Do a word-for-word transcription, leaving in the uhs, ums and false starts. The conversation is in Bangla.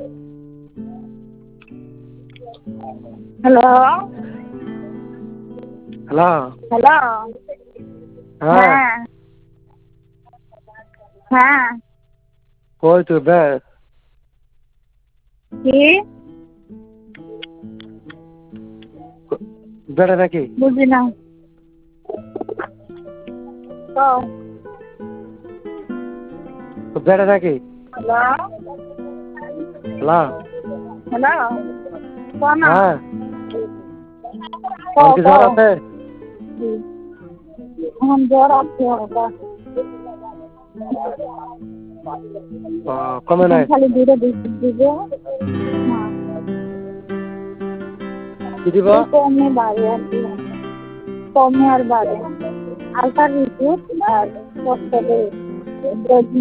হ্যালো হ্যালো হ্যালো হ্যাঁ হ্যাঁ হ্যাঁ কই তুই বে কি বেড়ে নাকি বুঝি না তো বেড়ে নাকি হ্যালো হ্যালো হ্যালো কো না হ্যাঁ কো তোর কি কো জ্বর আছে এখন জ্বর আছে হালকা ও, কমে এখন নাই খালি দূরে বৃষ্টি দিবে হ্যাঁ কি দিব এই কমে বাড়ে আর কি কমে আর বাড়ে হালকা ঋতু আর কষ্ট